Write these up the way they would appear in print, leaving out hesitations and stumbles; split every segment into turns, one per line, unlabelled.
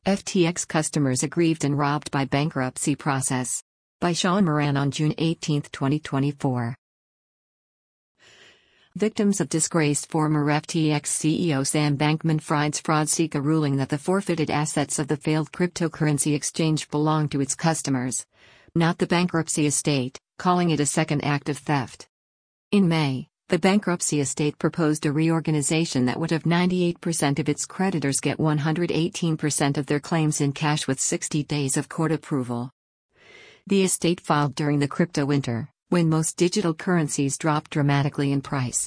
FTX customers aggrieved and robbed by bankruptcy process. By Sean Moran on June 18, 2024. Victims of disgraced former FTX CEO Sam Bankman-Fried's fraud seek a ruling that the forfeited assets of the failed cryptocurrency exchange belong to its customers, not the bankruptcy estate, calling it a second act of theft. In May, the bankruptcy estate proposed a reorganization that would have 98% of its creditors get 118% of their claims in cash with 60 days of court approval. The estate filed during the crypto winter, when most digital currencies dropped dramatically in price.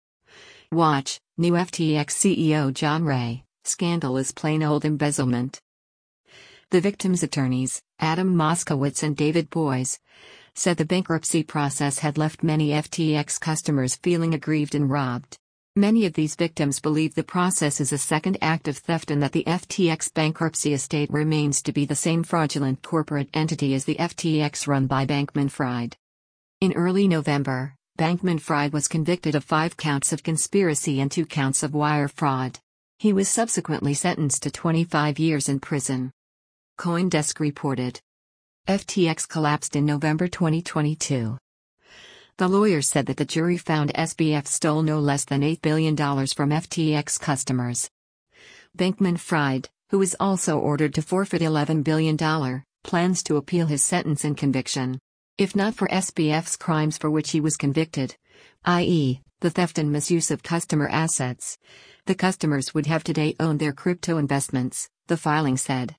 Watch, new FTX CEO John Ray, scandal is plain old embezzlement. The victims' attorneys, Adam Moskowitz and David Boies, said the bankruptcy process had left many FTX customers feeling aggrieved and robbed. Many of these victims believe the process is a second act of theft and that the FTX bankruptcy estate remains to be the same fraudulent corporate entity as the FTX run by Bankman-Fried. In early November, Bankman-Fried was convicted of 5 counts of conspiracy and 2 counts of wire fraud. He was subsequently sentenced to 25 years in prison. CoinDesk reported. FTX collapsed in November 2022. The lawyers said that the jury found SBF stole no less than $8 billion from FTX customers. Bankman-Fried, who is also ordered to forfeit $11 billion, plans to appeal his sentence and conviction. If not for SBF's crimes for which he was convicted, i.e., the theft and misuse of customer assets, the customers would have today owned their crypto investments, the filing said.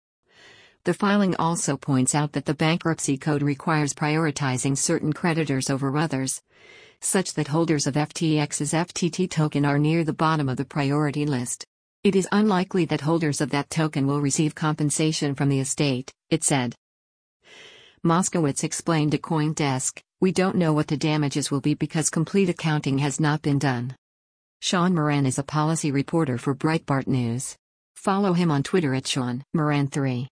The filing also points out that the bankruptcy code requires prioritizing certain creditors over others, such that holders of FTX's FTT token are near the bottom of the priority list. It is unlikely that holders of that token will receive compensation from the estate, it said. Moskowitz explained to CoinDesk, "We don't know what the damages will be because complete accounting has not been done." Sean Moran is a policy reporter for Breitbart News. Follow him on Twitter at Sean Moran3.